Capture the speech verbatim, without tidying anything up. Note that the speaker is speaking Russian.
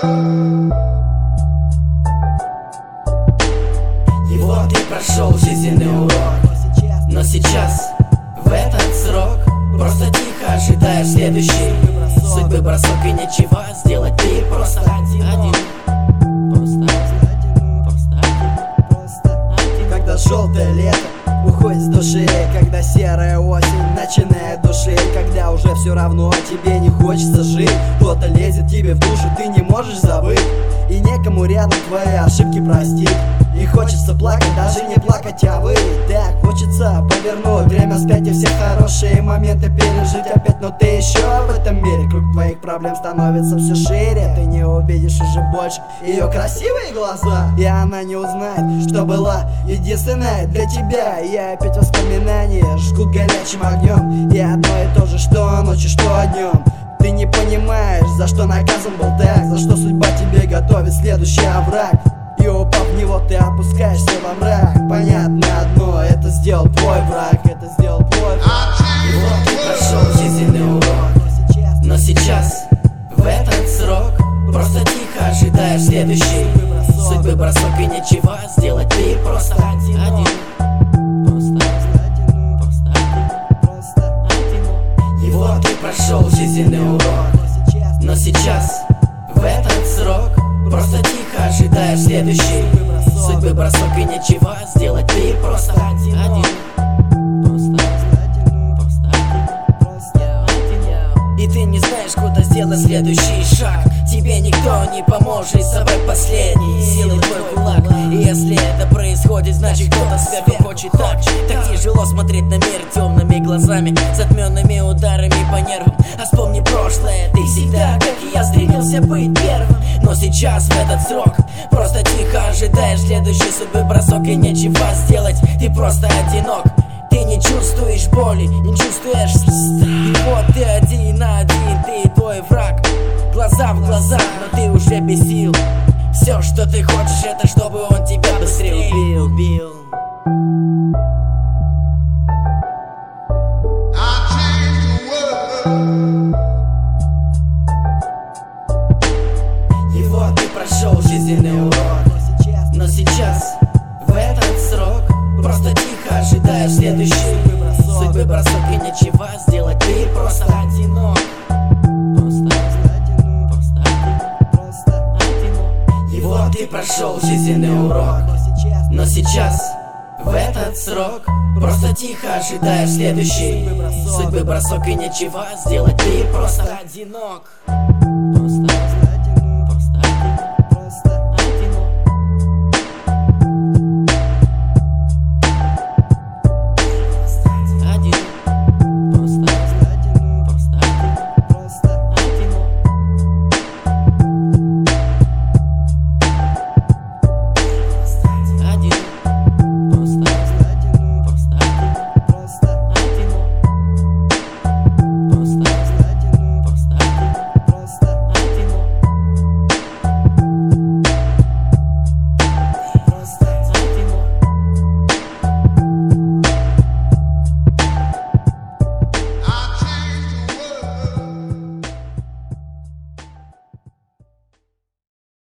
И вот ты прошел жизненный урок, но сейчас, в этот срок, просто тихо ожидаешь следующий судьбы бросок, и ничего сделать ты просто один, один. Когда желтое лето уходит с души, когда серая осень начинает душить, когда уже все равно тебе не хочется жить, кто-то лезет тебе в душу, ты не можешь забыть, и некому рядом твои ошибки простить. И хочется плакать, даже не плакать, а выть. Так хочется повернуть время вспять и все хорошие моменты пережить опять. Но ты еще в этом мире, круг твоих проблем становится все шире. Ты не увидишь уже больше ее красивые глаза, и она не узнает, что была единственная для тебя. И опять воспоминания жгут горячим огнем, и одно и то же, что ночью, что днем. Ты не понимаешь, за что наказан был так, за что судьба тебе готовит следующий овраг. И упав в него, ты опускаешься во мрак. Понятно одно, это сделал твой враг, это сделал твой враг. И вот ты прошел жизненный урок, но сейчас, в этот срок, просто тихо ожидаешь следующий судьбы бросок, и ничего сделать ты просто один, один. И вот ты прошел жизненный урок, но сейчас, в этот срок, просто тихо ожидаешь следующий судьбы бросок, и ничего сделать ты просто один, один. И ты не знаешь, куда сделать следующий шаг. Тебе никто не поможет, собрать последний силой твой кулак. И если это происходит, значит кто-то сверху хочет так. Так тяжело смотреть на мир темными глазами, затменными ударами по нервам. А вспомни прошлое, ты всегда, как и я, стремился быть первым. Но сейчас, в этот срок, просто тихо ожидаешь следующей судьбы бросок, и нечего сделать, ты просто одинок. Ты не чувствуешь боли, не чувствуешь страх. И вот ты один на один, ты и твой враг. Глаза в глаза, но ты уже без сил. Все, что ты хочешь, это чтобы он тебя быстрее убил, убил. И вот ты прошел жизненный урок, но сейчас, в этот срок, просто тихо ожидаешь следующий судьбы бросок, и ничего сделать ты просто одинок. И вот ты прошел жизненный урок, но сейчас, в этот срок, просто тихо ожидаешь следующий судьбы бросок, и ничего сделать ты просто одинок.